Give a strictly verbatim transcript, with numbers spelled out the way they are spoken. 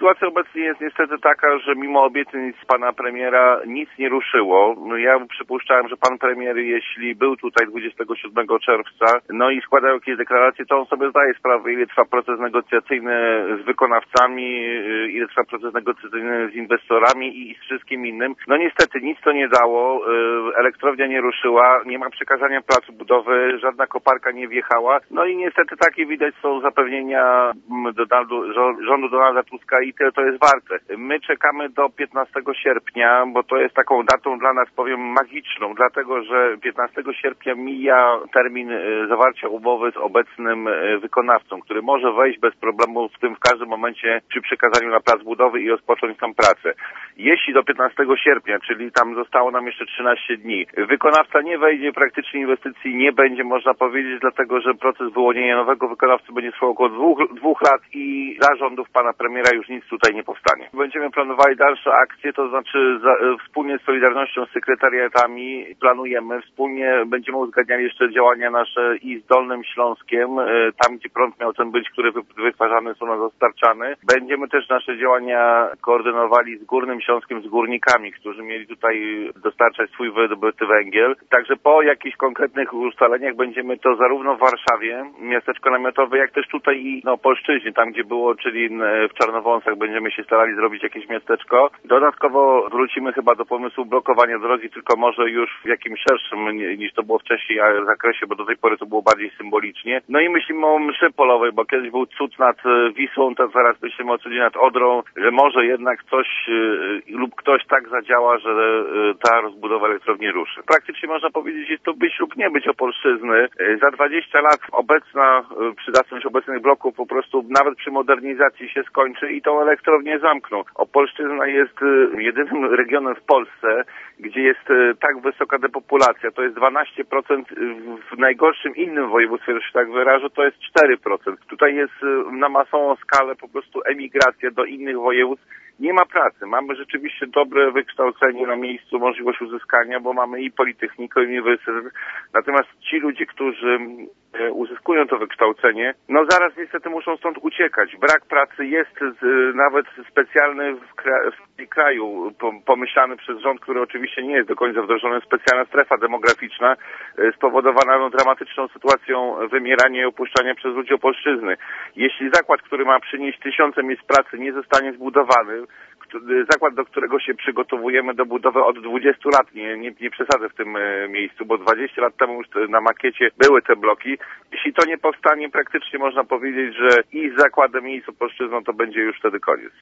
Sytuacja obecnie jest niestety taka, że mimo obietnic pana premiera nic nie ruszyło. Ja przypuszczałem, że pan premier, jeśli był tutaj dwudziestego siódmego czerwca, no i składał jakieś deklaracje, to on sobie zdaje sprawę, ile trwa proces negocjacyjny z wykonawcami, ile trwa proces negocjacyjny z inwestorami i z wszystkim innym. No niestety nic to nie dało, elektrownia nie ruszyła, nie ma przekazania placu budowy, żadna koparka nie wjechała. No i niestety takie widać są zapewnienia Donaldu, rządu Donalda Tuska i tyle to jest warte. My czekamy do piętnastego sierpnia, bo to jest taką datą dla nas, powiem, magiczną, dlatego że piętnastego sierpnia mija termin zawarcia umowy z obecnym wykonawcą, który może wejść bez problemu w tym w każdym momencie przy przekazaniu na plac budowy i rozpocząć tam pracę. Jeśli do piętnastego sierpnia, czyli tam zostało nam jeszcze trzynaście dni, wykonawca nie wejdzie, praktycznie inwestycji nie będzie, można powiedzieć, dlatego że proces wyłonienia nowego wykonawcy będzie trwał około dwóch, dwóch lat i za rządów pana premiera już nic tutaj nie powstanie. Będziemy planowali dalsze akcje, to znaczy za, wspólnie z Solidarnością, z sekretariatami planujemy, wspólnie będziemy uzgadniali jeszcze działania nasze i z Dolnym Śląskiem, tam gdzie prąd miał ten być, który wytwarzany są na dostarczany. Będziemy też nasze działania koordynowali z Górnym Śląskiem, z górnikami, którzy mieli tutaj dostarczać swój wydobyty węgiel. Także po jakichś konkretnych ustaleniach będziemy to zarówno w Warszawie, miasteczko namiotowe, jak też tutaj i na Opolszczyźnie, tam gdzie było, czyli w Czarnowąsach będziemy się starali zrobić jakieś miasteczko. Dodatkowo wrócimy chyba do pomysłu blokowania drogi, tylko może już w jakimś szerszym niż to było wcześniej zakresie, bo do tej pory to było bardziej symbolicznie. No i myślimy o mszy polowej, bo kiedyś był cud nad Wisłą, to zaraz myślimy o cudzie nad Odrą, że może jednak coś lub ktoś tak zadziała, że ta rozbudowa elektrowni ruszy. Praktycznie można powiedzieć, jest to być lub nie być Opolszczyzny. Za dwadzieścia lat obecna przydatność obecnych bloków po prostu nawet przy modernizacji się skończy i tą elektrownię zamkną. Opolszczyzna jest jedynym regionem w Polsce, gdzie jest tak wysoka depopulacja. To jest dwanaście procent, w najgorszym innym województwie, że się tak wyrażę, to jest cztery procent. Tutaj jest na masową skalę po prostu emigracja do innych województw. Nie ma pracy. Mamy rzeczywiście dobre wykształcenie na miejscu, możliwość uzyskania, bo mamy i Politechnikę, i Uniwersytet. Natomiast ci ludzie, którzy uzyskują to wykształcenie, no zaraz niestety muszą stąd uciekać. Brak pracy jest z, nawet specjalny w, kra w kraju, pomyślany przez rząd, który oczywiście nie jest do końca wdrożony, specjalna strefa demograficzna spowodowana no, dramatyczną sytuacją wymierania i opuszczania przez ludzi Opolszczyzny. Jeśli zakład, który ma przynieść tysiące miejsc pracy, nie zostanie zbudowany, zakład, do którego się przygotowujemy do budowy od dwudziestu lat, nie, nie, nie przesadzę w tym miejscu, bo dwadzieścia lat temu już na makiecie były te bloki. Jeśli to nie powstanie, praktycznie można powiedzieć, że i z zakładem, i z Opolszczyzną to będzie już wtedy koniec.